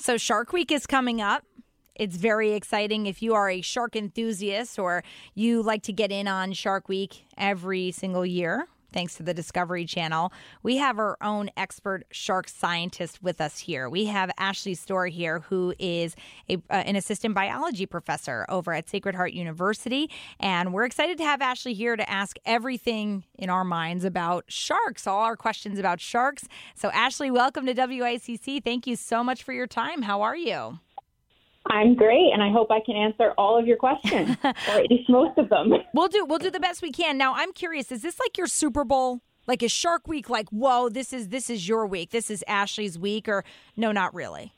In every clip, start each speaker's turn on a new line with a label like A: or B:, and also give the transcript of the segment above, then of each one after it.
A: So Shark Week is coming up. It's very exciting if you are a shark enthusiast or you like to get in on Shark Week every single year. Thanks to the Discovery Channel, we have our own expert shark scientist with us here. We have Ashley Storr here, who is an assistant biology professor over at Sacred Heart University. And we're excited to have Ashley here to ask everything in our minds about sharks, all our questions about sharks. So Ashley, welcome to WICC. Thank you so much for your time. How are you?
B: I'm great, and I hope I can answer all of your questions, or at least most of them.
A: We'll do the best we can. Now, I'm curious, is this like your Super Bowl? Like, is Shark Week like, whoa, this is your week, this is Ashley's week, or no, not really?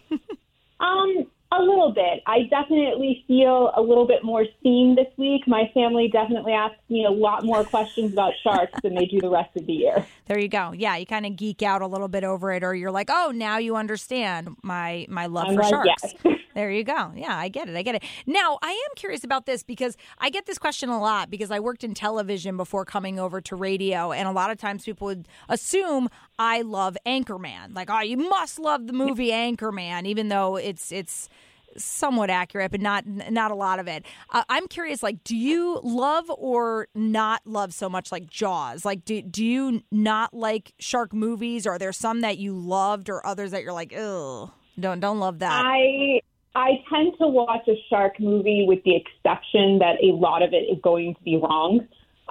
B: A little bit. I definitely feel a little bit more seen this week. My family definitely asks me a lot more questions about sharks than they do the rest of the year.
A: There you go. Yeah, you kind of geek out a little bit over it, or you're like, oh, now you understand my love for sharks.
B: Yes.
A: There you go. Yeah, I get it. Now, I am curious about this because I get this question a lot because I worked in television before coming over to radio, and a lot of times people would assume I love Anchorman. Like, oh, you must love the movie Anchorman, even though it's somewhat accurate, but not a lot of it. I'm curious, like, do you love or not love so much like Jaws? Like, do you not like shark movies? Or are there some that you loved or others that you're like, ugh, don't love that?
B: I tend to watch a shark movie with the exception that a lot of it is going to be wrong.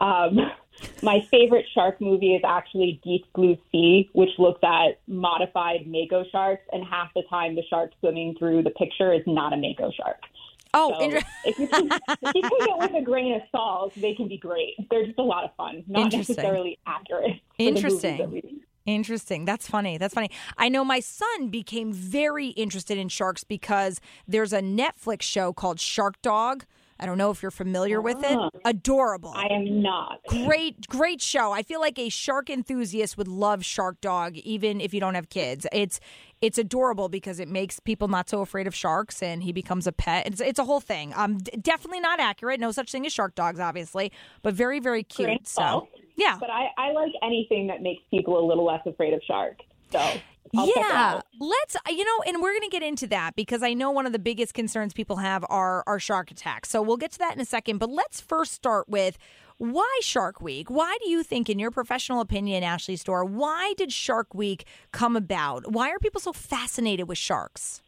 B: My favorite shark movie is actually Deep Blue Sea, which looks at modified mako sharks, and half the time the shark swimming through the picture is not a mako shark.
A: Oh,
B: so if you take it with a grain of salt, they can be great. They're just a lot of fun, not necessarily accurate.
A: Interesting. That's funny. I know my son became very interested in sharks because there's a Netflix show called Shark Dog. I don't know if you're familiar with it. Adorable.
B: I am not.
A: Great show. I feel like a shark enthusiast would love Shark Dog, even if you don't have kids. It's adorable because it makes people not so afraid of sharks, and he becomes a pet. It's a whole thing. Definitely not accurate. No such thing as shark dogs, obviously, but very, very cute. So, yeah.
B: But I like anything that makes people a little less afraid of sharks. So I'll check it out.
A: Let's, and we're going to get into that because I know one of the biggest concerns people have are shark attacks. So we'll get to that in a second. But let's first start with why Shark Week? Why do you think, in your professional opinion, Ashley Storr, why did Shark Week come about? Why are people so fascinated with sharks?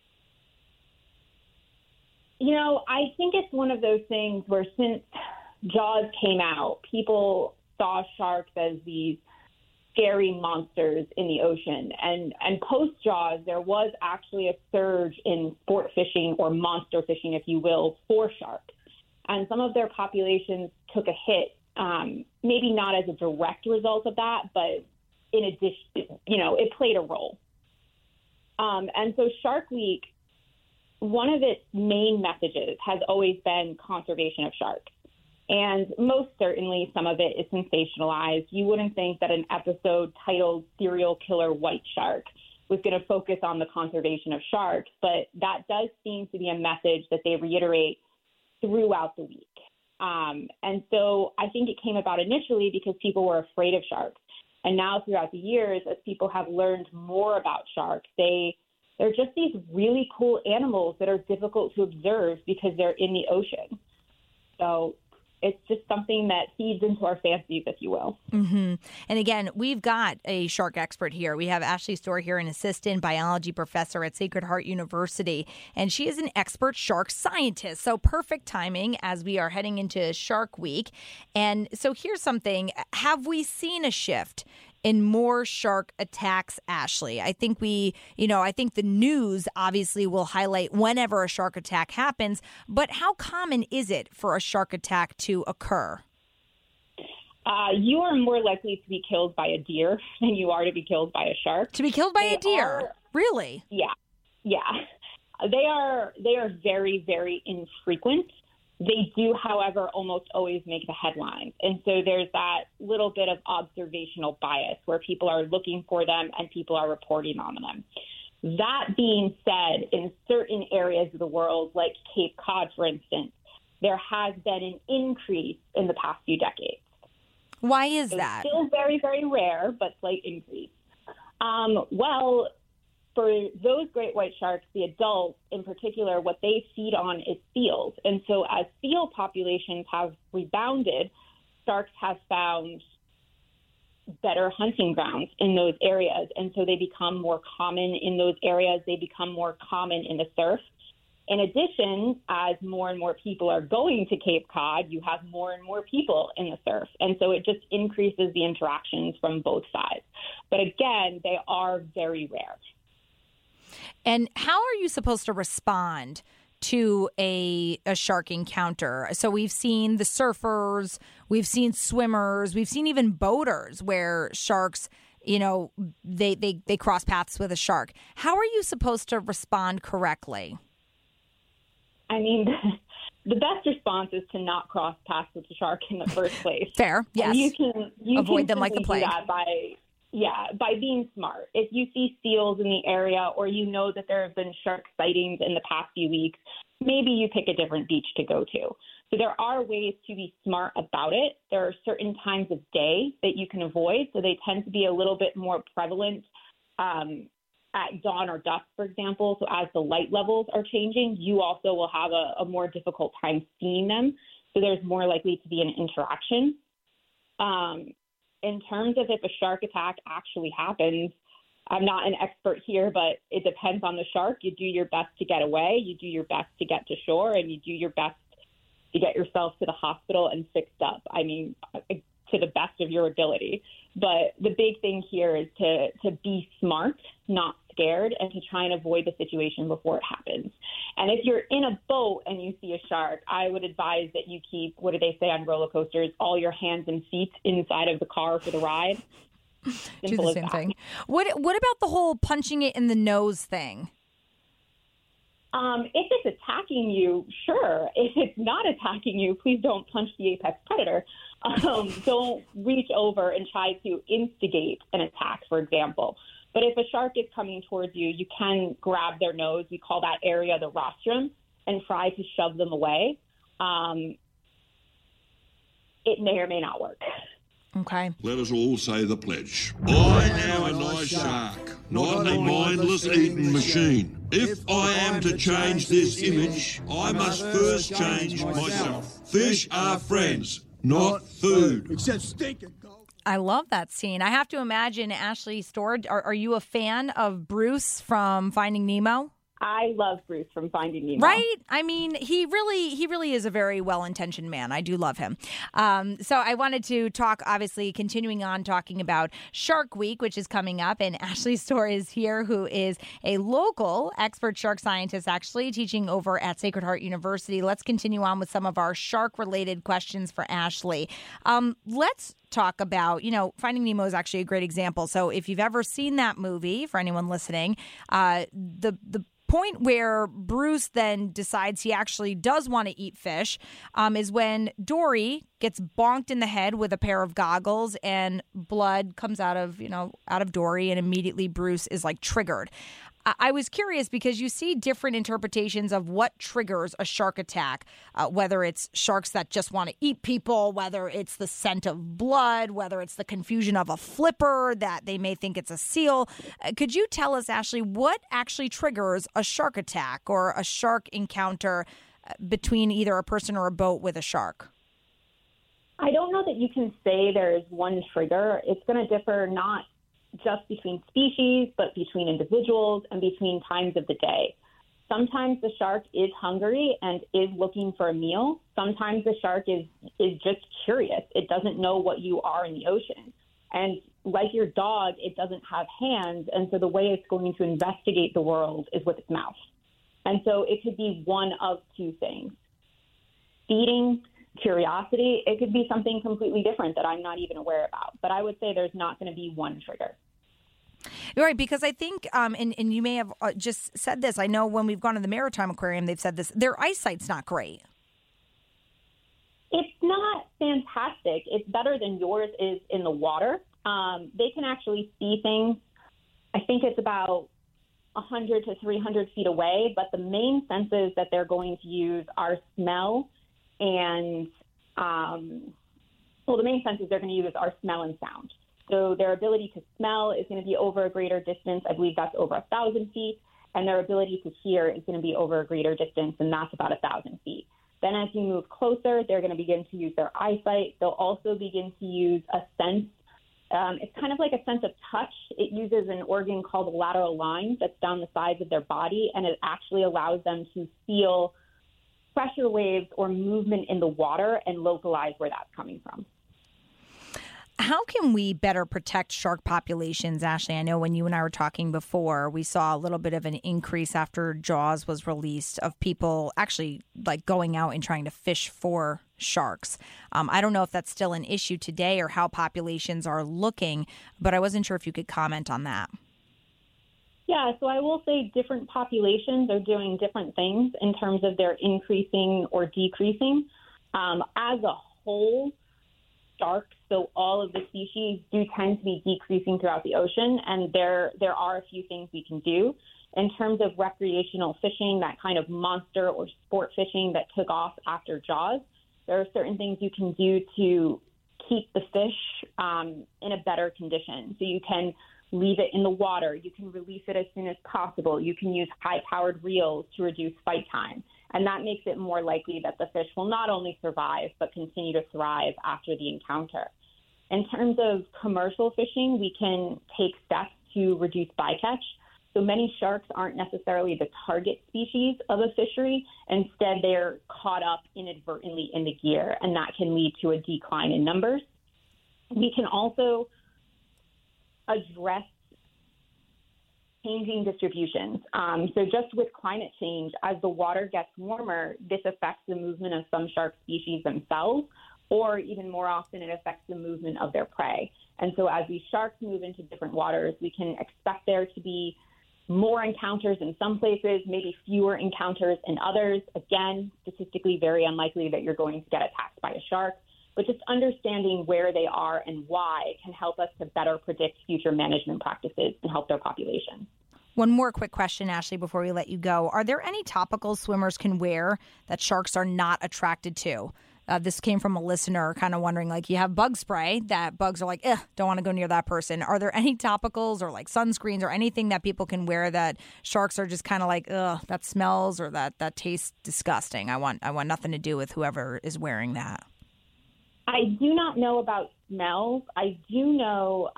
B: I think it's one of those things where since Jaws came out, people saw sharks as these scary monsters in the ocean. And post-Jaws, there was actually a surge in sport fishing, or monster fishing, if you will, for sharks. And some of their populations took a hit, maybe not as a direct result of that, but in addition, it played a role. And so Shark Week, one of its main messages has always been conservation of sharks. And most certainly some of it is sensationalized. You wouldn't think that an episode titled Serial Killer White Shark was going to focus on the conservation of sharks, but that does seem to be a message that they reiterate throughout the week. And so I think it came about initially because people were afraid of sharks. And now throughout the years, as people have learned more about sharks, they're just these really cool animals that are difficult to observe because they're in the ocean. So it's just something that feeds into our fancies, if you will.
A: Mm-hmm. And again, we've got a shark expert here. We have Ashley Storr here, an assistant biology professor at Sacred Heart University, and she is an expert shark scientist. So perfect timing as we are heading into Shark Week. And so here's something. Have we seen a shift in more shark attacks, Ashley? I think I think the news obviously will highlight whenever a shark attack happens, but how common is it for a shark attack to occur?
B: You are more likely to be killed by a deer than you are to be killed by a shark.
A: To be killed by a deer? Really?
B: Yeah. They are very, very infrequent. They do, however, almost always make the headlines. And so there's that little bit of observational bias where people are looking for them and people are reporting on them. That being said, in certain areas of the world, like Cape Cod, for instance, there has been an increase in the past few decades.
A: Why is that?
B: Still very, very rare, but slight increase. Well, for those great white sharks, the adults in particular, what they feed on is seals. And so as seal populations have rebounded, sharks have found better hunting grounds in those areas. And so they become more common in those areas. They become more common in the surf. In addition, as more and more people are going to Cape Cod, you have more and more people in the surf. And so it just increases the interactions from both sides. But again, they are very rare.
A: And how are you supposed to respond to a shark encounter? So we've seen the surfers, we've seen swimmers, we've seen even boaters where sharks, they cross paths with a shark. How are you supposed to respond correctly?
B: I mean, the best response is to not cross paths with the shark in the first place.
A: Fair, yes.
B: And you
A: avoid
B: can
A: them like the plague.
B: Do that by being smart. If you see seals in the area or you know that there have been shark sightings in the past few weeks, maybe you pick a different beach to go to. So there are ways to be smart about it. There are certain times of day that you can avoid, so they tend to be a little bit more prevalent at dawn or dusk, for example. So as the light levels are changing, you also will have a more difficult time seeing them. So there's more likely to be an interaction. In terms of if a shark attack actually happens, I'm not an expert here, but it depends on the shark. You do your best to get away. You do your best to get to shore, and you do your best to get yourself to the hospital and fixed up. I mean, to the best of your ability. But the big thing here is to be smart, not scared, and to try and avoid the situation before it happens. And if you're in a boat and you see a shark, I would advise that you keep, what do they say on roller coasters, all your hands and feet inside of the car for the ride.
A: Do the same thing. What about the whole punching it in the nose thing?
B: If it's attacking you, sure. If it's not attacking you, please don't punch the apex predator. Don't reach over and try to instigate an attack, for example. But if a shark is coming towards you, you can grab their nose. We call that area the rostrum, and try to shove them away. It may or may not work.
A: Okay.
C: Let us all say the pledge. I am a nice shark, not a mindless eating machine. If I am to change this image, I must first change myself. Fish are friends, not food.
D: Except stinking cold.
A: I love that scene. I have to imagine, Ashley Storr, are you a fan of Bruce from Finding Nemo?
B: I love Bruce from Finding Nemo.
A: Right? I mean, he really is a very well-intentioned man. I do love him. So I wanted to talk, obviously, continuing on talking about Shark Week, which is coming up. And Ashley Storr is here, who is a local expert shark scientist, actually, teaching over at Sacred Heart University. Let's continue on with some of our shark-related questions for Ashley. Let's talk about, Finding Nemo is actually a great example. So if you've ever seen that movie, for anyone listening, the point where Bruce then decides he actually does want to eat fish is when Dory gets bonked in the head with a pair of goggles and blood comes out of Dory, and immediately Bruce is triggered. I was curious because you see different interpretations of what triggers a shark attack, whether it's sharks that just want to eat people, whether it's the scent of blood, whether it's the confusion of a flipper that they may think it's a seal. Could you tell us, Ashley, what actually triggers a shark attack or a shark encounter between either a person or a boat with a shark?
B: I don't know that you can say there is one trigger. It's going to differ not just between species, but between individuals and between times of the day. Sometimes the shark is hungry and is looking for a meal. Sometimes the shark is just curious. It doesn't know what you are in the ocean. And like your dog, it doesn't have hands. And so the way it's going to investigate the world is with its mouth. And so it could be one of two things: feeding, curiosity. It could be something completely different that I'm not even aware about. But I would say there's not going to be one trigger.
A: You're right, because I think, and you may have just said this, I know when we've gone to the Maritime Aquarium, they've said this, their eyesight's not great.
B: It's not fantastic. It's better than yours is in the water. They can actually see things. I think it's about 100 to 300 feet away, but the main senses that they're going to use are smell and, the main senses they're going to use are smell and sound. So their ability to smell is going to be over a greater distance. I believe that's over 1,000 feet. And their ability to hear is going to be over a greater distance, and that's about 1,000 feet. Then as you move closer, they're going to begin to use their eyesight. They'll also begin to use a sense. It's kind of like a sense of touch. It uses an organ called the lateral line that's down the sides of their body, and it actually allows them to feel pressure waves or movement in the water and localize where that's coming from.
A: How can we better protect shark populations, Ashley? I know when you and I were talking before, we saw a little bit of an increase after Jaws was released of people actually like going out and trying to fish for sharks. I don't know if that's still an issue today or how populations are looking, but I wasn't sure if you could comment on that.
B: Yeah, so I will say different populations are doing different things in terms of their increasing or decreasing. As a whole, sharks, so all of the species, do tend to be decreasing throughout the ocean, and there are a few things we can do. In terms of recreational fishing, that kind of monster or sport fishing that took off after Jaws, there are certain things you can do to keep the fish in a better condition. So you can leave it in the water. You can release it as soon as possible. You can use high-powered reels to reduce fight time. And that makes it more likely that the fish will not only survive, but continue to thrive after the encounter. In terms of commercial fishing, we can take steps to reduce bycatch. So many sharks aren't necessarily the target species of a fishery. Instead, they're caught up inadvertently in the gear, and that can lead to a decline in numbers. We can also address changing distributions. So just with climate change, as the water gets warmer, this affects the movement of some shark species themselves, or even more often, it affects the movement of their prey. And so as these sharks move into different waters, we can expect there to be more encounters in some places, maybe fewer encounters in others. Again, statistically very unlikely that you're going to get attacked by a shark. But just understanding where they are and why can help us to better predict future management practices and help their population.
A: One more quick question, Ashley, before we let you go. Are there any topicals swimmers can wear that sharks are not attracted to? This came from a listener kind of wondering, like, you have bug spray that bugs are like, don't want to go near that person. Are there any topicals or like sunscreens or anything that people can wear that sharks are just kind of like, that smells or that tastes disgusting? I want nothing to do with whoever is wearing that.
B: I do not know about smells. I do know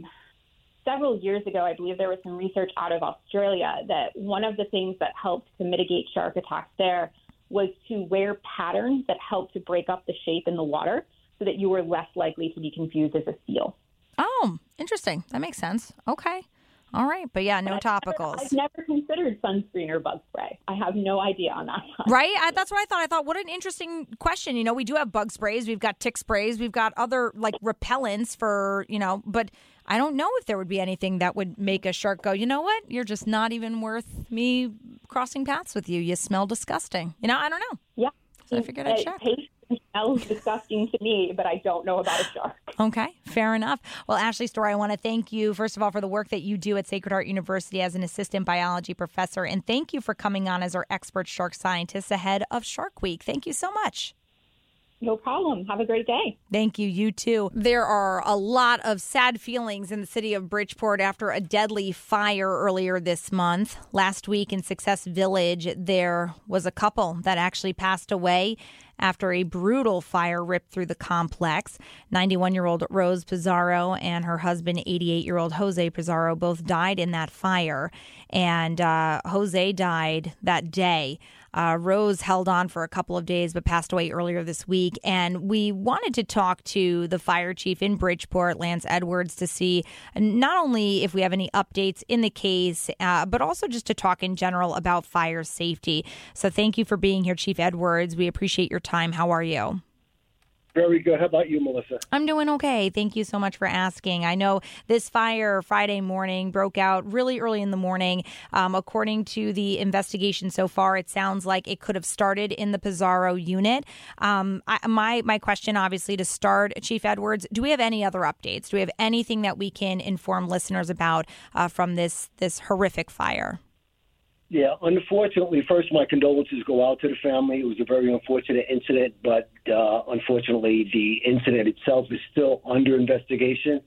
B: several years ago, I believe there was some research out of Australia that one of the things that helped to mitigate shark attacks there was to wear patterns that helped to break up the shape in the water so that you were less likely to be confused as a seal.
A: Oh, interesting. That makes sense. Okay. All right. But yeah, no topicals.
B: I've never considered sunscreen or bug spray. I have no idea on that one.
A: Right? That's what I thought. I thought, what an interesting question. You know, we do have bug sprays. We've got tick sprays. We've got other like repellents for, but I don't know if there would be anything that would make a shark go, you know what? You're just not even worth me crossing paths with you. You smell disgusting. I don't know.
B: Yeah.
A: So I figured I'd check.
B: It smells disgusting to me, but I don't know about a shark.
A: Okay, fair enough. Well, Ashley Storr, I want to thank you, first of all, for the work that you do at Sacred Heart University as an assistant biology professor, and thank you for coming on as our expert shark scientist ahead of Shark Week. Thank you so much.
B: No problem. Have a great day.
A: Thank you. You too. There are a lot of sad feelings in the city of Bridgeport after a deadly fire earlier this month. Last week in Success Village, there was a couple that actually passed away after a brutal fire ripped through the complex. 91-year-old Rose Pizarro and her husband, 88-year-old Jose Pizarro, both died in that fire. And Jose died that day. Rose held on for a couple of days but passed away earlier this week. And we wanted to talk to the fire chief in Bridgeport, Lance Edwards, to see not only if we have any updates in the case, but also just to talk in general about fire safety. So thank you for being here, Chief Edwards. We appreciate your time. How are you?
D: Very good. How about you, Melissa?
A: I'm doing okay. Thank you so much for asking. I know this fire Friday morning broke out really early in the morning. According to the investigation so far, it sounds like it could have started in the Pizarro unit. My question, obviously, to start, Chief Edwards, do we have any other updates? Do we have anything that we can inform listeners about from this horrific fire?
D: Yeah, unfortunately, first, my condolences go out to the family. It was a very unfortunate incident, but unfortunately, the incident itself is still under investigation.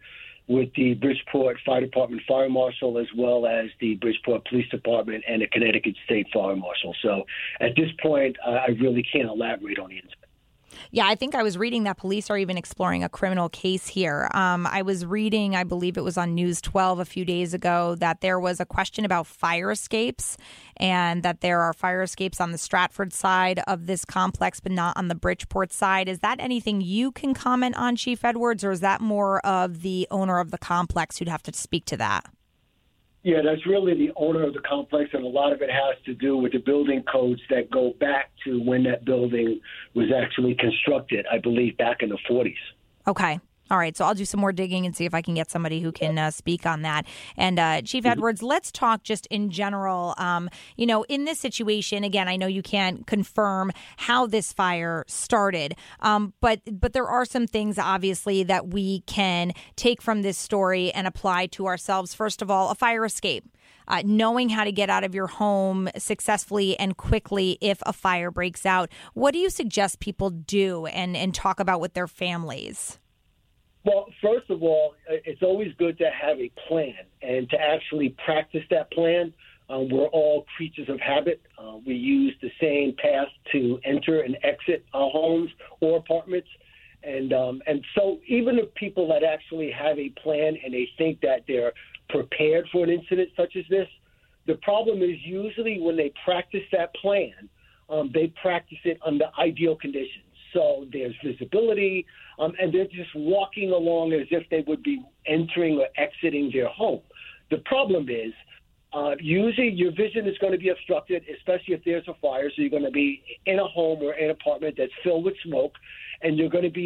D: with the Bridgeport Fire Department Fire Marshal, as well as the Bridgeport Police Department and the Connecticut State Fire Marshal. So at this point, I really can't elaborate on the incident.
A: Yeah, I think I was reading that police are even exploring a criminal case here. I was reading, I believe it was on News 12 a few days ago, that there was a question about fire escapes and that there are fire escapes on the Stratford side of this complex, but not on the Bridgeport side. Is that anything you can comment on, Chief Edwards, or is that more of the owner of the complex who'd have to speak to that?
D: Yeah, that's really the owner of the complex, and a lot of it has to do with the building codes that go back to when that building was actually constructed, I believe, back in the 40s.
A: Okay. All right. So I'll do some more digging and see if I can get somebody who can speak on that. And Chief Edwards, let's talk just in general, in this situation, again, I know you can't confirm how this fire started, but there are some things, obviously, that we can take from this story and apply to ourselves. First of all, a fire escape. Knowing how to get out of your home successfully and quickly if a fire breaks out. What do you suggest people do and talk about with their families?
D: Well, first of all, it's always good to have a plan and to actually practice that plan. We're all creatures of habit. We use the same path to enter and exit our homes or apartments. And so even the people that actually have a plan and they think that they're prepared for an incident such as this, the problem is usually when they practice that plan, they practice it under ideal conditions. So there's visibility, and they're just walking along as if they would be entering or exiting their home. The problem is usually your vision is going to be obstructed, especially if there's a fire. So you're going to be in a home or an apartment that's filled with smoke, and you're going to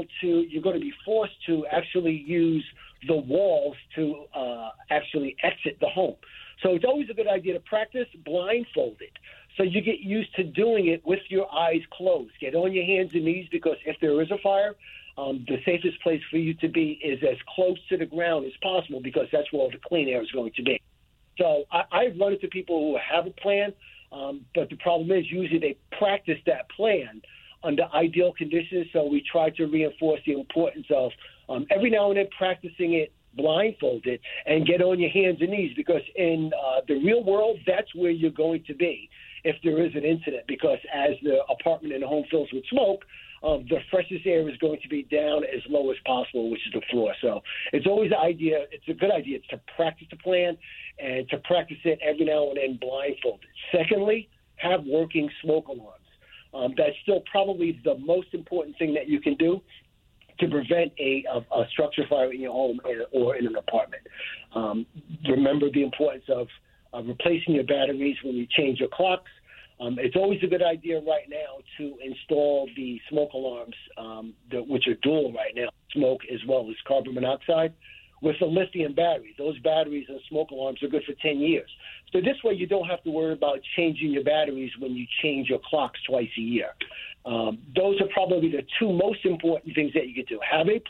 D: be forced to actually use the walls to actually exit the home. So it's always a good idea to practice blindfolded. So you get used to doing it with your eyes closed. Get on your hands and knees, because if there is a fire, the safest place for you to be is as close to the ground as possible, because that's where all the clean air is going to be. So I've run into people who have a plan, but the problem is usually they practice that plan under ideal conditions. So we try to reinforce the importance of every now and then practicing it blindfolded and get on your hands and knees, because in the real world, that's where you're going to be if there is an incident, because as the apartment and the home fills with smoke, the freshest air is going to be down as low as possible, which is the floor. So it's always it's a good idea to practice the plan and to practice it every now and then blindfolded. Secondly, have working smoke alarms. That's still probably the most important thing that you can do to prevent a structure fire in your home or in an apartment. Remember the importance of replacing your batteries when you change your clocks. It's always a good idea right now to install the smoke alarms, which are dual right now, smoke as well as carbon monoxide, with a lithium battery. Those batteries and smoke alarms are good for 10 years. So this way you don't have to worry about changing your batteries when you change your clocks twice a year. Those are probably the two most important things that you can do. Have a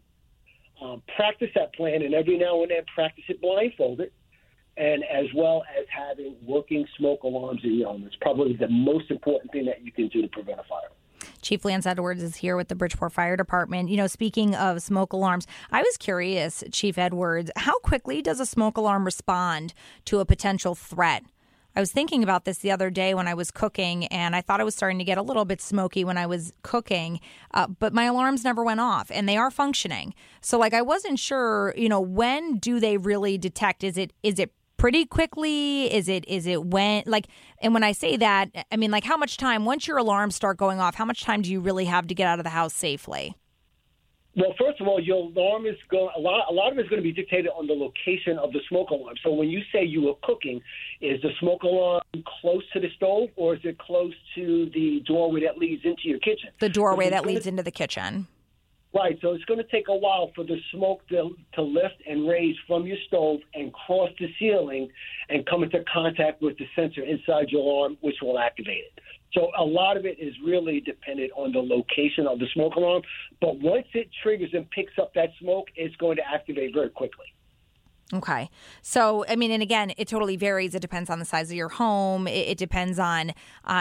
D: plan, practice that plan, and every now and then practice it blindfolded, and as well as having working smoke alarms in your home. It's probably the most important thing that you can do to prevent a fire.
A: Chief Lance Edwards is here with the Bridgeport Fire Department. Speaking of smoke alarms, I was curious, Chief Edwards, how quickly does a smoke alarm respond to a potential threat? I was thinking about this the other day when I was cooking, and I thought it was starting to get a little bit smoky when I was cooking, but my alarms never went off, and they are functioning. So, I wasn't sure, when do they really detect? Is it pretty quickly? Is it when, and when I say that, I mean, how much time, once your alarms start going off, how much time do you really have to get out of the house safely?
D: Well, first of all, your alarm is going. A lot of it is going to be dictated on the location of the smoke alarm. So when you say you were cooking, is the smoke alarm close to the stove, or is it close to the doorway that leads into your kitchen?
A: The doorway that leads into the kitchen.
D: Right. So it's going to take a while for the smoke to lift and raise from your stove and cross the ceiling and come into contact with the sensor inside your alarm, which will activate it. So a lot of it is really dependent on the location of the smoke alarm. But once it triggers and picks up that smoke, it's going to activate very quickly.
A: Okay. So, I mean, and again, it totally varies. It depends on the size of your home. It depends on,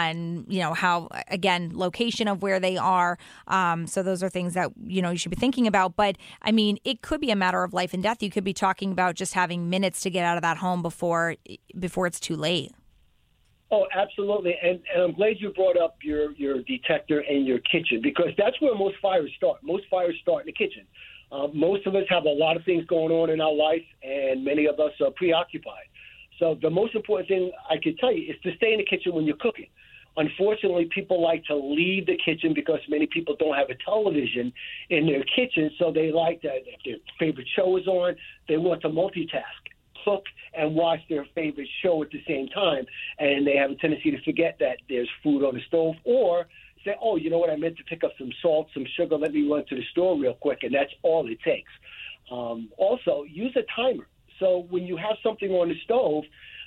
A: how, again, location of where they are. So those are things that, you should be thinking about. But I mean, it could be a matter of life and death. You could be talking about just having minutes to get out of that home before it's too late.
D: Oh, absolutely. And I'm glad you brought up your detector and your kitchen, because that's where most fires start. Most fires start in the kitchen. Most of us have a lot of things going on in our life, and many of us are preoccupied. So the most important thing I could tell you is to stay in the kitchen when you're cooking. Unfortunately, people like to leave the kitchen because many people don't have a television in their kitchen, so they like that if their favorite show is on, they want to multitask, cook and watch their favorite show at the same time, and they have a tendency to forget that there's food on the stove, or say, oh, you know what, I meant to pick up some salt, some sugar, let me run to the store real quick, and that's all it takes. Also, use a timer. So when you have something on the stove,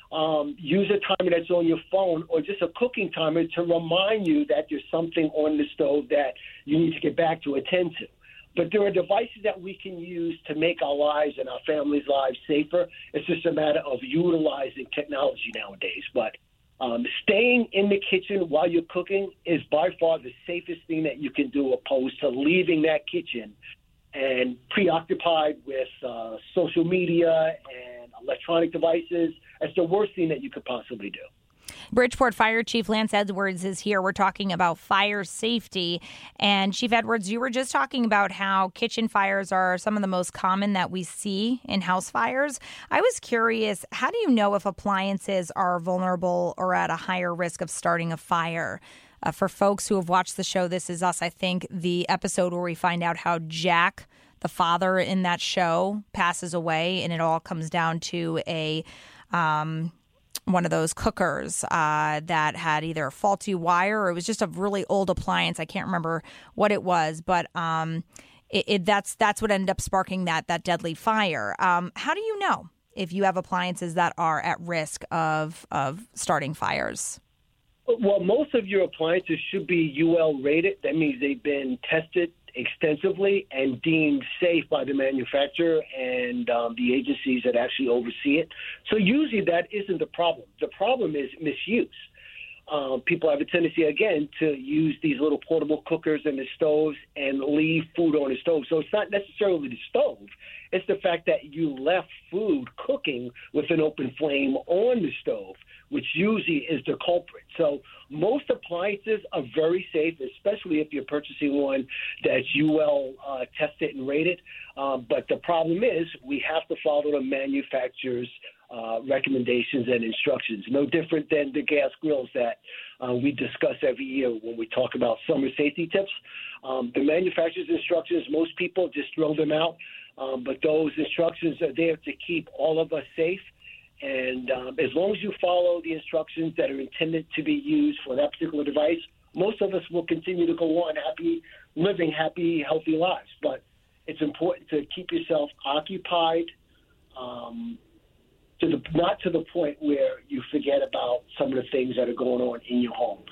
D: use a timer that's on your phone or just a cooking timer to remind you that there's something on the stove that you need to get back to attend to. But there are devices that we can use to make our lives and our families' lives safer. It's just a matter of utilizing technology nowadays. But staying in the kitchen while you're cooking is by far the safest thing that you can do, opposed to leaving that kitchen and preoccupied with social media and electronic devices. That's the worst thing that you could possibly do.
A: Bridgeport Fire Chief Lance Edwards is here. We're talking about fire safety. And Chief Edwards, you were just talking about how kitchen fires are some of the most common that we see in house fires. I was curious, how do you know if appliances are vulnerable or at a higher risk of starting a fire? For folks who have watched the show This Is Us, I think the episode where we find out how Jack, the father in that show, passes away, and it all comes down to a one of those cookers that had either a faulty wire or it was just a really old appliance. I can't remember what it was, but that's what ended up sparking that deadly fire. How do you know if you have appliances that are at risk of starting fires?
D: Well, most of your appliances should be UL rated. That means they've been tested extensively and deemed safe by the manufacturer and the agencies that actually oversee it. So usually that isn't the problem. The problem is misuse. People have a tendency, again, to use these little portable cookers and the stoves and leave food on the stove. So it's not necessarily the stove. It's the fact that you left food cooking with an open flame on the stove, which usually is the culprit. So most appliances are very safe, especially if you're purchasing one that's UL tested and rated. But the problem is we have to follow the manufacturer's recommendations and instructions. No different than the gas grills that we discuss every year when we talk about summer safety tips. The manufacturer's instructions, most people just throw them out. But those instructions are there to keep all of us safe. And as long as you follow the instructions that are intended to be used for that particular device, most of us will continue to go on living happy, healthy lives. But it's important to keep yourself occupied, not to the point where you forget about some of the things that are going on in your home.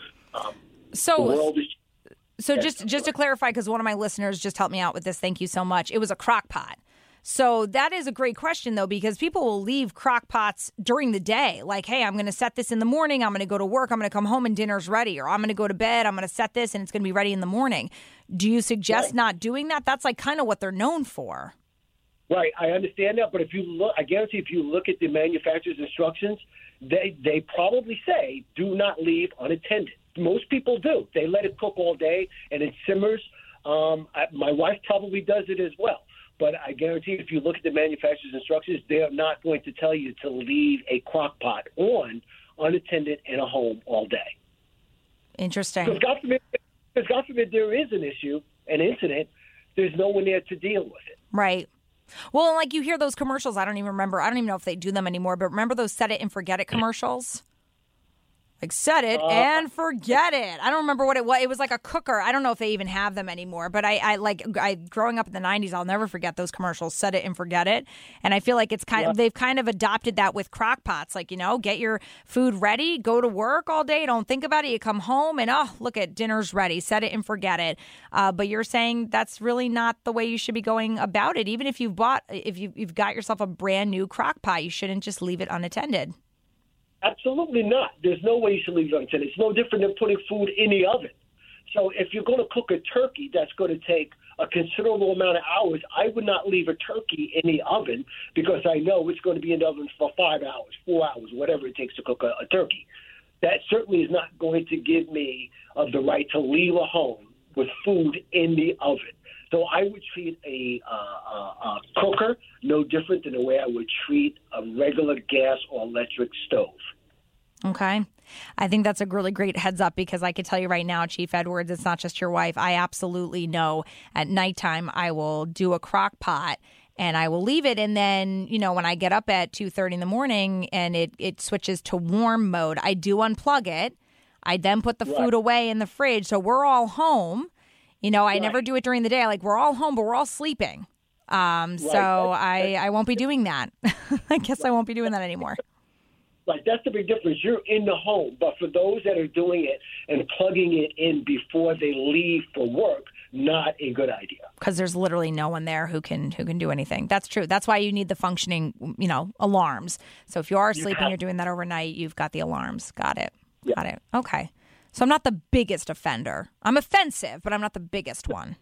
A: So just to clarify, because one of my listeners just helped me out with this, thank you so much. It was a crock pot. So that is a great question, though, because people will leave crock pots during the day. Like, hey, I'm going to set this in the morning. I'm going to go to work. I'm going to come home and dinner's ready. Or I'm going to go to bed. I'm going to set this and it's going to be ready in the morning. Do you suggest not doing that? That's like kind of what they're known for.
D: Right. I understand that. But if you look, I guarantee if you look at the manufacturer's instructions, they probably say do not leave unattended. Most people do. They let it cook all day and it simmers. My wife probably does it as well. But I guarantee if you look at the manufacturer's instructions, they are not going to tell you to leave a crock pot on unattended in a home all day.
A: Interesting.
D: Because God forbid there is an issue, an incident, there's no one there to deal with it.
A: Right. Well, like you hear those commercials, I don't even know if they do them anymore, but remember those set it and forget it commercials? Like, set it and forget it. I don't remember what it was. It was like a cooker. I don't know if they even have them anymore. But I growing up in the 90s, I'll never forget those commercials, set it and forget it. And I feel like it's they've kind of adopted that with crock pots. Like, get your food ready, go to work all day, don't think about it. You come home and, look at dinner's ready, set it and forget it. But you're saying that's really not the way you should be going about it. Even if you've got yourself a brand new crock pot, you shouldn't just leave it unattended.
D: Absolutely not. There's no way you should leave it unattended. It's no different than putting food in the oven. So if you're going to cook a turkey that's going to take a considerable amount of hours, I would not leave a turkey in the oven because I know it's going to be in the oven for 5 hours, 4 hours, whatever it takes to cook a turkey. That certainly is not going to give me the right to leave a home with food in the oven. So I would treat a cooker no different than the way I would treat a regular gas or electric stove.
A: Okay. I think that's a really great heads up because I could tell you right now, Chief Edwards, it's not just your wife. I absolutely know at nighttime I will do a crock pot and I will leave it. And then, when I get up at 2:30 in the morning and it switches to warm mode, I do unplug it. I then put the food away in the fridge. So we're all home. I never do it during the day. Like, we're all home, but we're all sleeping. So I won't be doing that. I guess I won't be doing that anymore.
D: Right. That's the big difference. You're in the home. But for those that are doing it and plugging it in before they leave for work, not a good idea.
A: Because there's literally no one there who can do anything. That's true. That's why you need the functioning, alarms. So if you are sleeping, you're doing that overnight, you've got the alarms. Got it.
D: Yeah.
A: Got it. Okay. So I'm not the biggest offender. I'm offensive, but I'm not the biggest one.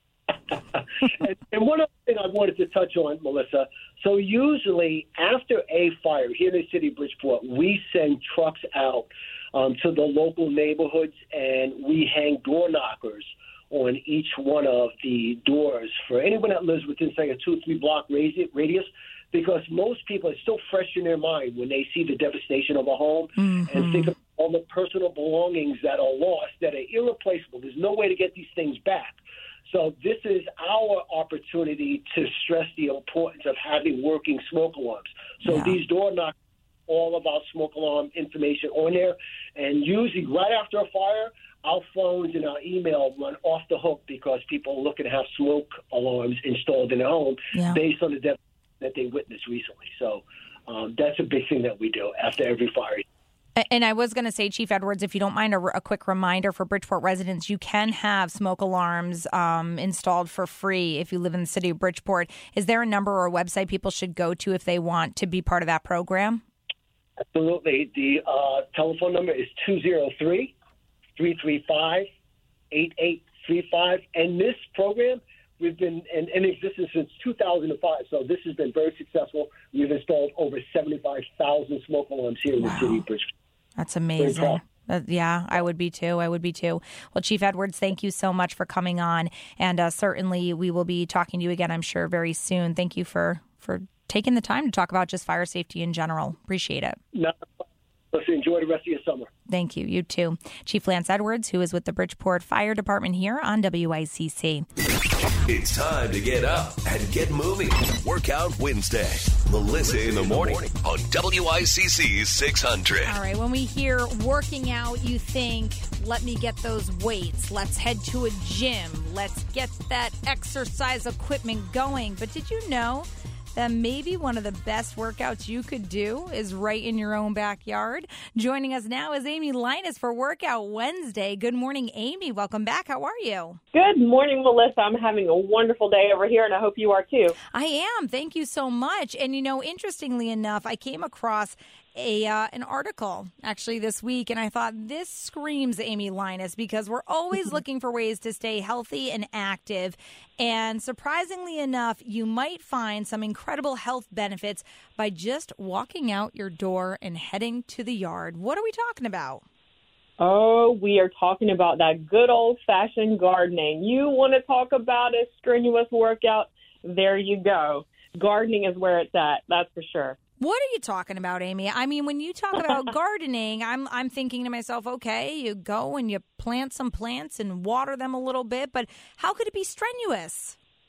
D: And one other thing I wanted to touch on, Melissa. So usually after a fire here in the city of Bridgeport, we send trucks out to the local neighborhoods and we hang door knockers on each one of the doors for anyone that lives within, say, a 2-3 block radius. Because most people, it's still fresh in their mind when they see the devastation of a home and think of all the personal belongings that are lost, that are irreplaceable. There's no way to get these things back. So this is our opportunity to stress the importance of having working smoke alarms. So these door knockers, all of our smoke alarm information on there. And usually right after a fire, our phones and our email run off the hook because people are looking to have smoke alarms installed in their home based on the devastation that they witnessed recently. So that's a big thing that we do after every fire.
A: And I was going to say, Chief Edwards, if you don't mind a quick reminder for Bridgeport residents, you can have smoke alarms installed for free if you live in the city of Bridgeport. Is there a number or a website people should go to if they want to be part of that program?
D: Absolutely. The telephone number is 203-335-8835. And this program, we've been in existence since 2005, so this has been very successful. We've installed over 75,000 smoke alarms here in the city of Bridgeport.
A: That's amazing. Yeah, I would be too. Well, Chief Edwards, thank you so much for coming on, and certainly we will be talking to you again, I'm sure, very soon. Thank you for taking the time to talk about just fire safety in general. Appreciate it.
D: Let's enjoy the rest of your summer.
A: Thank you. You too. Chief Lance Edwards, who is with the Bridgeport Fire Department here on WICC.
E: It's time to get up and get moving. Workout Wednesday. Melissa in the morning on WICC 600.
A: All right. When we hear working out, you think, let me get those weights. Let's head to a gym. Let's get that exercise equipment going. But did you know that maybe one of the best workouts you could do is right in your own backyard? Joining us now is Amy Linus for Workout Wednesday. Good morning, Amy. Welcome back. How are you?
F: Good morning, Melissa. I'm having a wonderful day over here, and I hope you are too.
A: I am. Thank you so much. And, interestingly enough, I came across an article actually this week, and I thought this screams Amy Linus because we're always looking for ways to stay healthy and active. And surprisingly enough, you might find some incredible health benefits by just walking out your door and heading to the yard. What are we talking about?
F: Oh, we are talking about that good old-fashioned gardening. You want to talk about a strenuous workout? There you go. Gardening is where it's at, that's for sure.
A: What are you talking about, Amy? I mean, when you talk about gardening, I'm thinking to myself, okay, you go and you plant some plants and water them a little bit, but how could it be strenuous?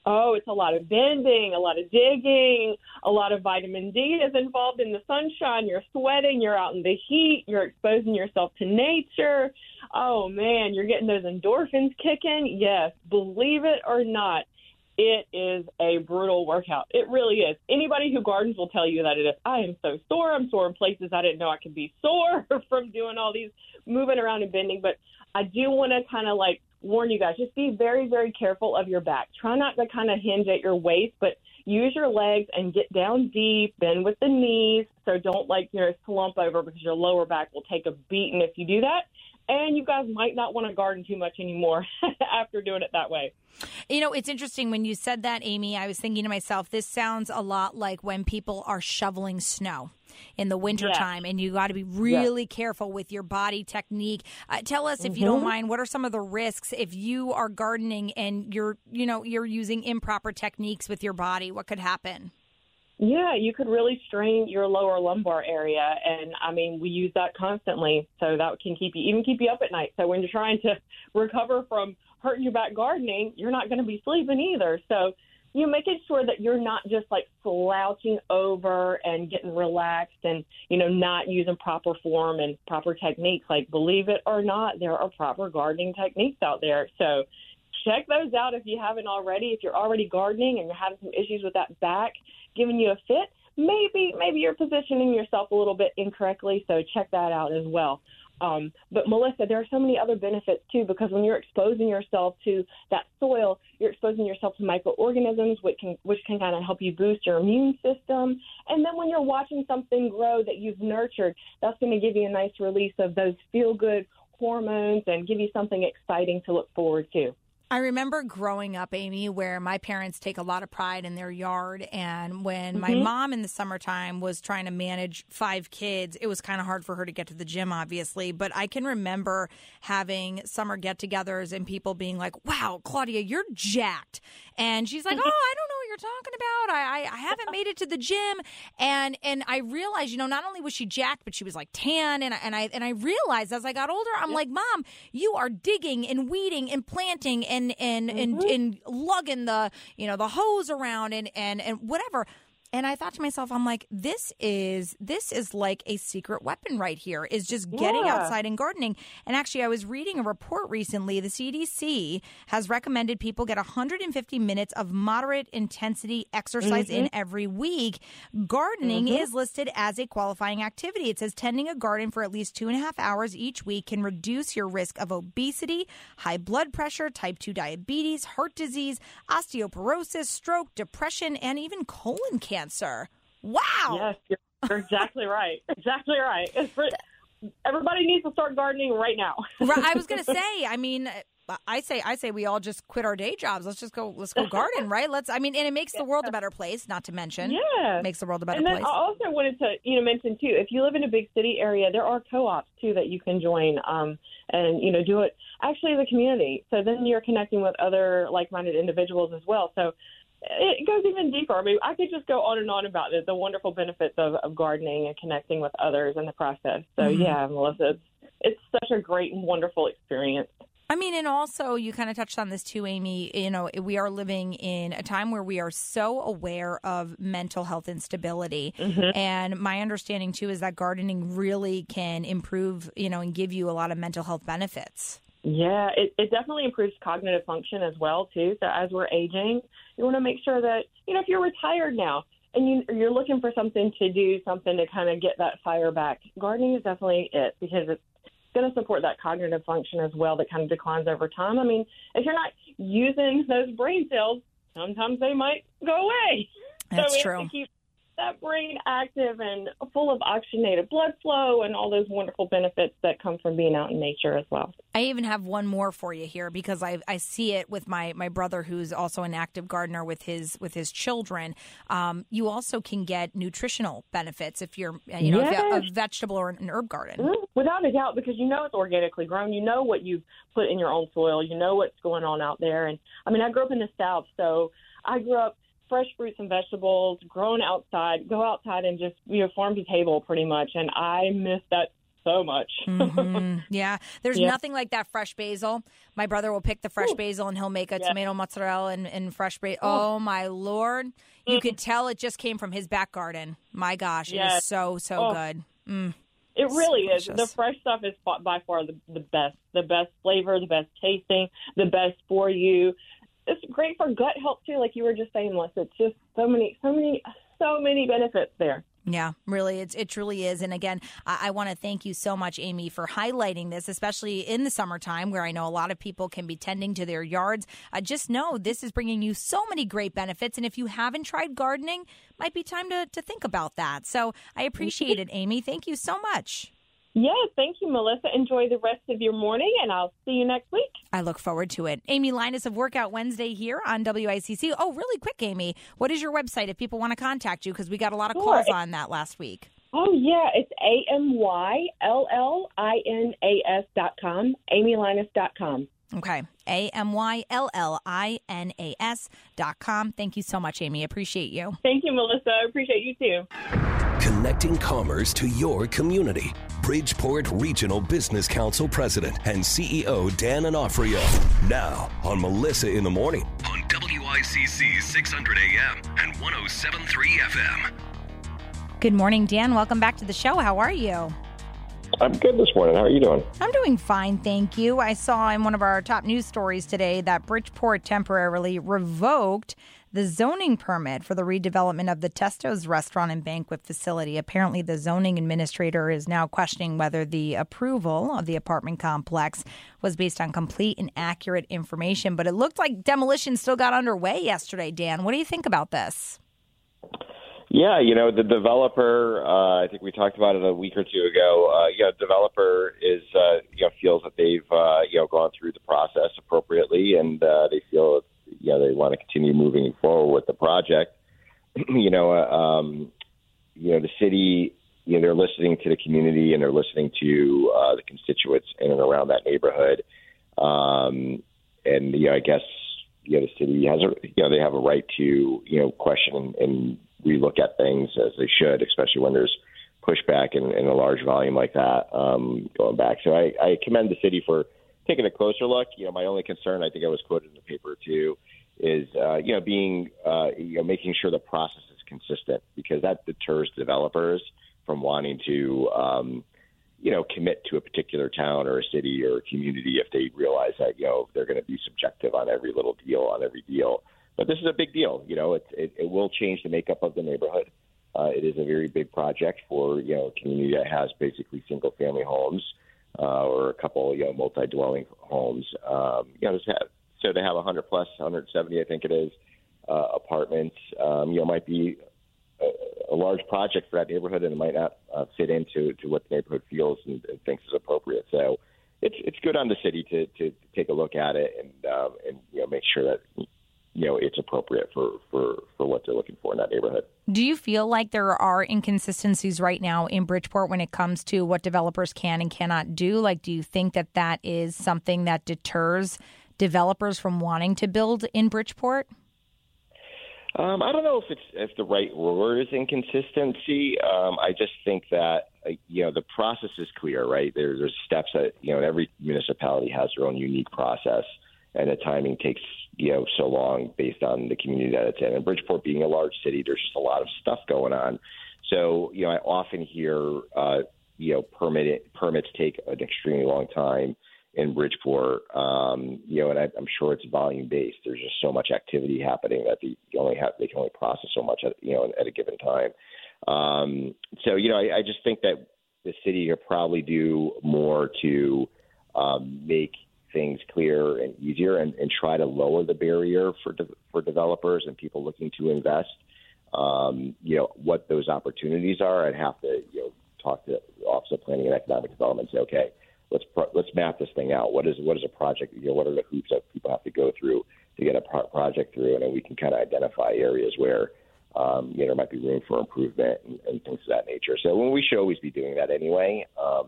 F: Oh, it's a lot of bending, a lot of digging, a lot of vitamin D is involved in the sunshine. You're sweating, you're out in the heat, you're exposing yourself to nature. Oh, man, you're getting those endorphins kicking. Yes, believe it or not, it is a brutal workout. It really is. Anybody who gardens will tell you that it is. I am so sore. I'm sore in places I didn't know I could be sore from doing all these moving around and bending. But I do want to kind of warn you guys, just be very, very careful of your back. Try not to kind of hinge at your waist, but use your legs and get down deep, bend with the knees. So don't slump over because your lower back will take a beating if you do that. And you guys might not want to garden too much anymore after doing it that way.
A: You know, it's interesting when you said that, Amy, I was thinking to myself, this sounds a lot like when people are shoveling snow in the wintertime, and you got to be really careful with your body technique. Tell us, if you don't mind, what are some of the risks if you are gardening and you're using improper techniques with your body? What could happen?
F: Yeah, you could really strain your lower lumbar area. And I mean, we use that constantly. So that can keep you up at night. So when you're trying to recover from hurting your back gardening, you're not going to be sleeping either. So making sure that you're not just slouching over and getting relaxed and, not using proper form and proper techniques. Believe it or not, there are proper gardening techniques out there. So check those out if you haven't already. If you're already gardening and you're having some issues with that back giving you a fit, maybe you're positioning yourself a little bit incorrectly, so check that out as well. But Melissa, there are so many other benefits too, because when you're exposing yourself to that soil, you're exposing yourself to microorganisms, which can kind of help you boost your immune system. And then when you're watching something grow that you've nurtured, that's going to give you a nice release of those feel-good hormones and give you something exciting to look forward to.
A: I remember growing up, Amy, where my parents take a lot of pride in their yard. And when my mom in the summertime was trying to manage 5 kids, it was kind of hard for her to get to the gym, obviously. But I can remember having summer get-togethers and people being like, wow, Claudia, you're jacked. And she's like, oh, I don't know what you're talking about. I haven't made it to the gym. And I realized, not only was she jacked, but she was tan. And I realized as I got older, I'm like, Mom, you are digging and weeding and planting and lugging the hose around and whatever. And I thought to myself, I'm like, this is like a secret weapon right here, is just getting outside and gardening. And actually, I was reading a report recently. The CDC has recommended people get 150 minutes of moderate intensity exercise in every week. Gardening is listed as a qualifying activity. It says tending a garden for at least 2.5 hours each week can reduce your risk of obesity, high blood pressure, type 2 diabetes, heart disease, osteoporosis, stroke, depression, and even colon cancer. Wow.
F: Yes, you're exactly right. Exactly right. Everybody needs to start gardening right now.
A: I was going to say, I say we all just quit our day jobs. Let's go garden, right? And it makes the world a better place, not to mention. Yeah. Makes the world a better place.
F: And then I also wanted to, mention too, if you live in a big city area, there are co-ops too that you can join and, do it actually as a community. So then you're connecting with other like-minded individuals as well. So it goes even deeper. I could just go on and on about the wonderful benefits of gardening and connecting with others in the process. So, yeah, Melissa, it's such a great and wonderful experience.
A: And also you kind of touched on this too, Amy. We are living in a time where we are so aware of mental health instability. And my understanding too is that gardening really can improve, and give you a lot of mental health benefits.
F: Yeah, it definitely improves cognitive function as well, too. So as we're aging, you want to make sure that, if you're retired now and you're looking for something to do, something to kind of get that fire back, gardening is definitely it, because it's going to support that cognitive function as well that kind of declines over time. If you're not using those brain cells, sometimes they might go away.
A: That's
F: so
A: true.
F: We have to keep that brain active and full of oxygenated blood flow and all those wonderful benefits that come from being out in nature as well.
A: I even have one more for you here, because I see it with my brother, who's also an active gardener with his children. You also can get nutritional benefits if you're if you have a vegetable or an herb garden.
F: Without a doubt, because it's organically grown. You know what you've put in your own soil. You know what's going on out there. And I grew up in the South, so I grew up fresh fruits and vegetables, grown outside, go outside and just, farm to table pretty much. And I miss that so much.
A: Yeah, there's nothing like that fresh basil. My brother will pick the fresh basil and he'll make a tomato mozzarella and fresh basil. Oh, my Lord. You could tell it just came from his back garden. My gosh, it is so good.
F: It really is.
A: Delicious.
F: The fresh stuff is by far the best flavor, the best tasting, the best for you. It's great for gut health too, like you were just saying, Melissa. It's just so many benefits there.
A: Yeah, really, it truly is. And again, I want to thank you so much, Amy, for highlighting this, especially in the summertime where I know a lot of people can be tending to their yards. Just know this is bringing you so many great benefits. And if you haven't tried gardening, might be time to think about that. So I appreciate it, Amy. Thank you so much.
F: Yes, thank you, Melissa. Enjoy the rest of your morning, and I'll see you next week.
A: I look forward to it. Amy Linus of Workout Wednesday here on WICC. Oh, really quick, Amy, what is your website if people want to contact you? Because we got a lot of calls on that last week.
F: Oh, yeah, it's AMYLLINAS.com, AmyLinus.com.
A: Okay, AMYLLINAS.com. Thank you so much, Amy. Appreciate you.
F: Thank you, Melissa. I appreciate you, too.
E: Connecting commerce to your community. Bridgeport Regional Business Council President and CEO Dan Onofrio. Now on Melissa in the Morning on WICC 600 AM and 107.3 FM.
A: Good morning, Dan. Welcome back to the show. How are you?
G: I'm good this morning. How are you doing?
A: I'm doing fine, thank you. I saw in one of our top news stories today that Bridgeport temporarily revoked the zoning permit for the redevelopment of the Testo's restaurant and banquet facility. Apparently, the zoning administrator is now questioning whether the approval of the apartment complex was based on complete and accurate information. But it looked like demolition still got underway yesterday, Dan. What do you think about this?
G: Yeah, the developer, I think we talked about it a week or two ago. Developer is, feels that they've, gone through the process appropriately, and they feel, they want to continue moving forward with the project. The city, they're listening to the community and they're listening to the constituents in and around that neighborhood. I guess, the city has they have a right to, question and relook at things as they should, especially when there's pushback in a large volume like that going back. So I commend the city for taking a closer look. My only concern, I think I was quoted in the paper too, is being making sure the process is consistent, because that deters developers from wanting to commit to a particular town or a city or a community if they realize that they're going to be subjective on every little deal, on every deal. But this is a big deal. It will change the makeup of the neighborhood. It is a very big project for a community that has basically single family homes or a couple multi-dwelling homes. So to have 100 plus 170, I think it is, apartments, might be a large project for that neighborhood, and it might not fit into what the neighborhood feels and thinks is appropriate. So it's good on the city to take a look at it and make sure that it's appropriate for what they're looking for in that neighborhood.
A: Do you feel like there are inconsistencies right now in Bridgeport when it comes to what developers can and cannot do? Like, do you think that is something that deters developers from wanting to build in Bridgeport?
G: I don't know if the right word is inconsistency. I just think that the process is clear, right? There's steps that every municipality has their own unique process, and the timing takes so long based on the community that it's in. And Bridgeport being a large city, there's just a lot of stuff going on. So I often hear permits take an extremely long time in Bridgeport, and I'm sure it's volume based. There's just so much activity happening that they can only process so much at a given time. I just think that the city could probably do more to make things clearer and easier and try to lower the barrier for developers and people looking to invest. What those opportunities are, I'd have to talk to the Office of Planning and Economic Development and say, okay, let's map this thing out. What is a project? What are the hoops that people have to go through to get a project through? And then we can kind of identify areas where there might be room for improvement and things of that nature. So we should always be doing that anyway.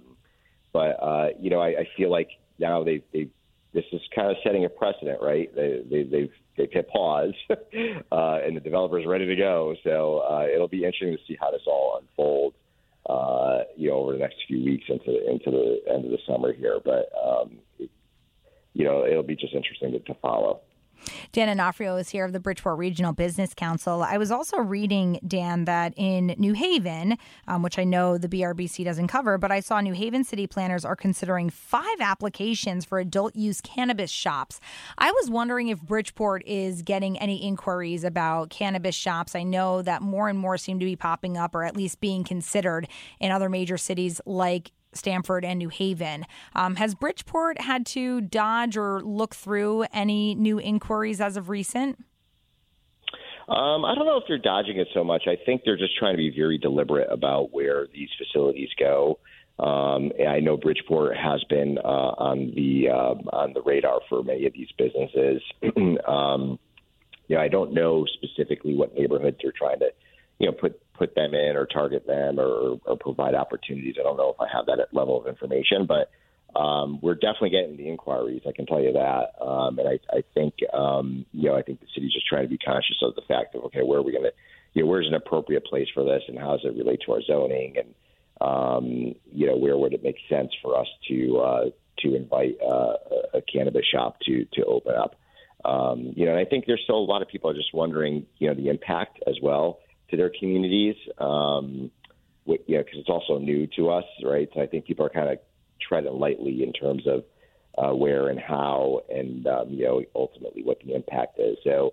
G: I feel like now this is kind of setting a precedent, right? They've hit pause, and the developer's ready to go. So it'll be interesting to see how this all unfolds. over the next few weeks into the end of the summer here. But, it'll be just interesting to follow.
A: Dan Onofrio is here of the Bridgeport Regional Business Council. I was also reading, Dan, that in New Haven, which I know the BRBC doesn't cover, but I saw New Haven city planners are considering 5 applications for adult-use cannabis shops. I was wondering if Bridgeport is getting any inquiries about cannabis shops. I know that more and more seem to be popping up, or at least being considered in other major cities like Stamford and New Haven. Has Bridgeport had to dodge or look through any new inquiries as of recent?
G: I don't know if they're dodging it so much. I think they're just trying to be very deliberate about where these facilities go. And I know Bridgeport has been on the radar for many of these businesses. I don't know specifically what neighborhoods they're trying to put them in or target them or provide opportunities. I don't know if I have that level of information, but we're definitely getting the inquiries. I can tell you that. And I think, I think the city's just trying to be conscious of the fact of, okay, where are we going to, where's an appropriate place for this and how does it relate to our zoning? And, where would it make sense for us to invite a cannabis shop to open up? And I think there's still a lot of people are just wondering, the impact as well to their communities, because it's also new to us, right? So I think people are kind of treading lightly in terms of where and how, and ultimately what the impact is. So,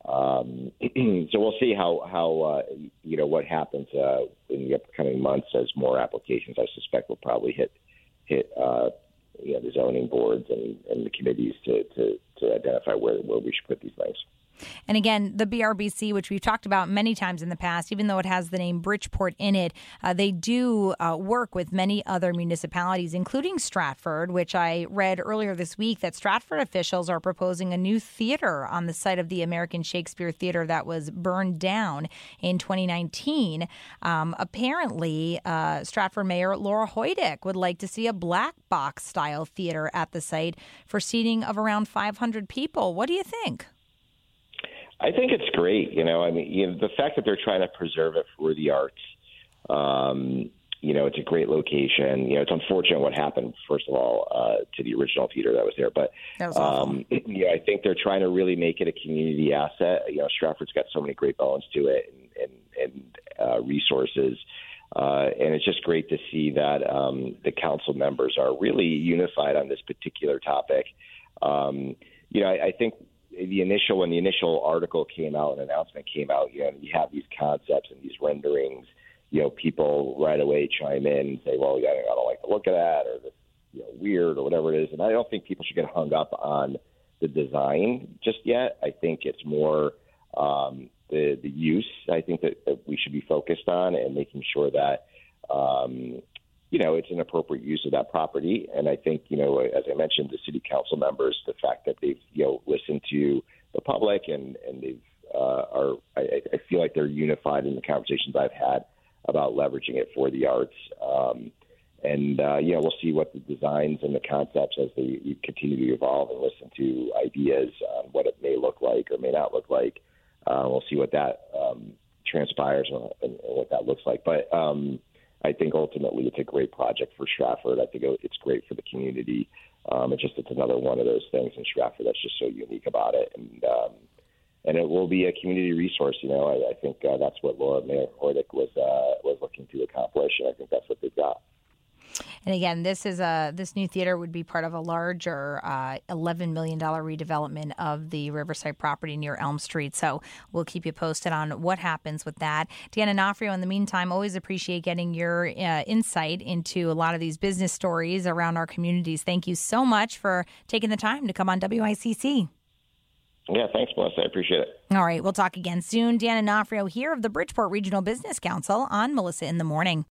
G: so we'll see how what happens in the upcoming months as more applications. I suspect will probably hit the zoning boards and the committees to identify where we should put these things.
A: And again, the BRBC, which we've talked about many times in the past, even though it has the name Bridgeport in it, they do work with many other municipalities, including Stratford, which I read earlier this week that Stratford officials are proposing a new theater on the site of the American Shakespeare Theater that was burned down in 2019. Apparently, Stratford Mayor Laura Hoydick would like to see a black box style theater at the site for seating of around 500 people. What do you think?
G: I think it's great. The fact that they're trying to preserve it for the arts, it's a great location. It's unfortunate what happened, first of all, to the original theater that was there. But,
A: that was awful.
G: I think they're trying to really make it a community asset. Stratford's got so many great bones to it and resources. And it's just great to see that the council members are really unified on this particular topic. I think when the initial article came out and announcement came out, you have these concepts and these renderings, people right away chime in and say, well, I don't like the look of that, or this, weird, or whatever it is. And I don't think people should get hung up on the design just yet. I think it's more the use. I think that we should be focused on and making sure that, it's an appropriate use of that property. And I think, as I mentioned, the city council members, the fact that they've, listened to the public and they've I feel like they're unified in the conversations I've had about leveraging it for the arts. We'll see what the designs and the concepts as they continue to evolve and listen to ideas on what it may look like or may not look like. We'll see what that transpires and what that looks like. But I think ultimately it's a great project for Stratford. I think it's great for the community. It's another one of those things in Stratford that's just so unique about it. And it will be a community resource. I think that's what Mayor Hoydick was looking to accomplish, and I think that's what they've got.
A: And again, this new theater would be part of a larger $11 million redevelopment of the Riverside property near Elm Street. So we'll keep you posted on what happens with that. Dan Onofrio, in the meantime, always appreciate getting your insight into a lot of these business stories around our communities. Thank you so much for taking the time to come on WICC.
G: Yeah, thanks, Melissa. I appreciate it.
A: All right, we'll talk again soon. Dan Onofrio here of the Bridgeport Regional Business Council on Melissa in the Morning.